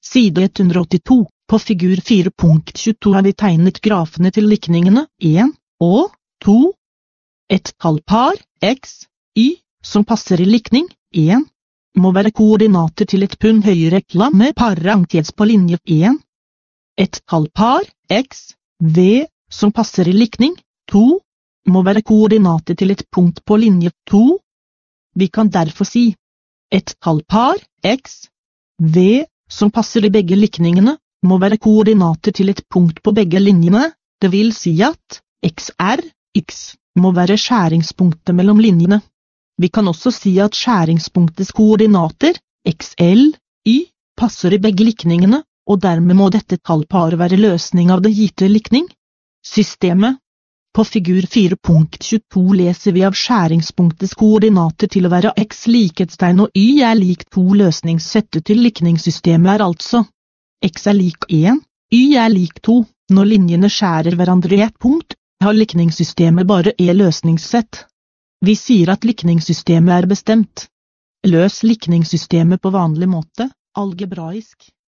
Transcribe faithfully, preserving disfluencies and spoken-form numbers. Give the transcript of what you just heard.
Side ett hundre åttito, på figur fire punkt tjueto har vi tegnet grafene til likningene en og to. Et tallpar, x, y, som passer i likning en, må være koordinater til et pund høyrekla med parentes på linje en. Et tallpar, x, v, som passer i likning to, må være koordinater til et punkt på linje to. Vi kan derfor si et tallpar, x, v, som passer i begge likningene, må være koordinater til et punkt på begge linjene, det vil si at xr, x, må være skjæringspunktet mellom linjene. Vi kan også si at skjæringspunktets koordinater, xl, y, passer i begge likningene, og dermed må dette tallparet være løsning av det gitte likning. Systemet. På figur fire punkt tjueto leser vi av skjæringspunktets koordinater til å være x likhetstegn og y er lik to. Løsningssettet til likningssystemet er altså x er lik en, y er lik to. Når linjene skjærer hverandre i et punkt, har likningssystemet bare e løsningssett. Vi sier at likningssystemet er bestemt. Løs likningssystemet på vanlig måte, algebraisk.